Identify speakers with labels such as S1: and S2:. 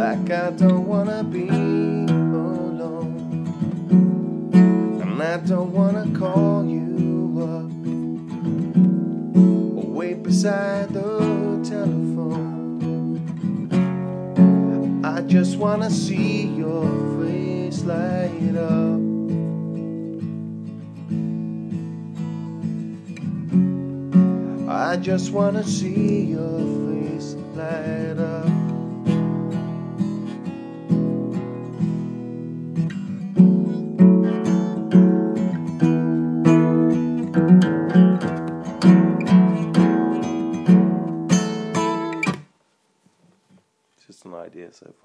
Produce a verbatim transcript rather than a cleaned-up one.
S1: like I don't wanna be alone, and I don't wanna call you up or wait beside the telephone. I just wanna see your face light up. I just wanna see your face light up. Just an idea so far.